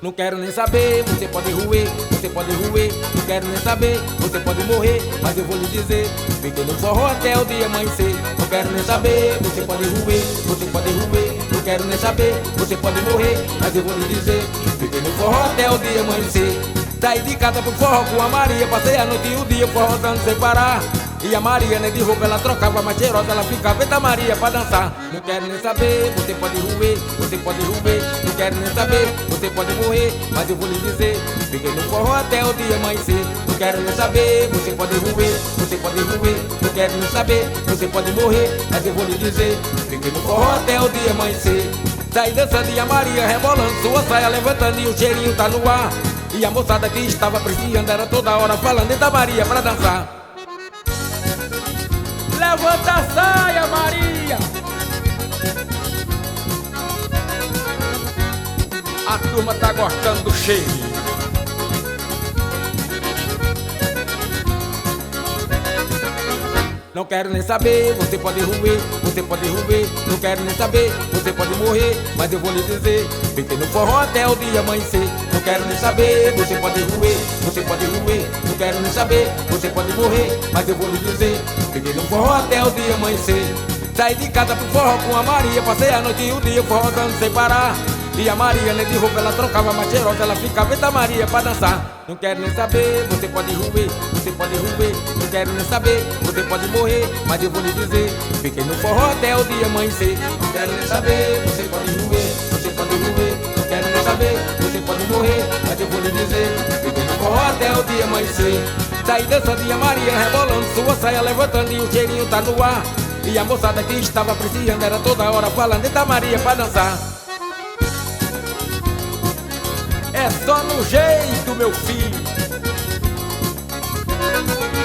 Não quero nem saber, você pode roer, você pode roer. Não quero nem saber, você pode morrer, mas eu vou lhe dizer, fiquei no forró até o dia amanhecer. Não quero nem saber, você pode roer, você pode roer. Não quero nem saber, você pode morrer, mas eu vou lhe dizer, fiquei no forró até o dia amanhecer. Saí de casa pro forró com a Maria, passei a noite e o dia forrozando sem parar. E a Maria nem de roupa ela trocava, mas cheirosa ela ficava, eita Maria, pra dançar. Não quero nem saber, você pode roer, você pode roer. Não quero nem saber, você pode morrer, mas eu vou lhe dizer, fiquei no forró até o dia amanhecer. Não quero nem saber, você pode roer, você pode roer. Não quero nem saber, você pode morrer, mas eu vou lhe dizer, fiquei no forró até o dia amanhecer. Saí dançando e a Maria rebolando, sua saia levantando e o cheirinho tá no ar. E a moçada que estava apreciando era toda hora falando, eita Maria, pra dançar. Levanta a saia, Maria! A turma tá gostando do cheiro. Não quero nem saber, você pode roer, você pode roer. Não quero nem saber, você pode morrer, mas eu vou lhe dizer, fiquei no forró até o dia amanhecer. Não quero nem saber, você pode roer, você pode roer. Não quero nem saber, você pode morrer, mas eu vou lhe dizer, fiquei no forró até o dia amanhecer. Saí de casa pro forró com a Maria, passei a noite e o dia forrozando sem parar. E a Maria nem de roupa ela trocava, mas cheirosa ela ficava, eita Maria, pra dançar. Não quero nem saber, você pode roer, você pode roer. Não quero nem saber, você pode morrer, mas eu vou lhe dizer, fiquei no forró até o dia amanhecer. Não quero nem saber, você pode roer, você pode roer. Não quero nem saber, você pode morrer, mas eu vou lhe dizer, fiquei no forró até o dia amanhecer. Saí dançando e a Maria rebolando, sua saia levantando e o cheirinho tá no ar. E a moçada que estava apreciando era toda hora falando, eita Maria, pra dançar. É só no jeito, meu filho.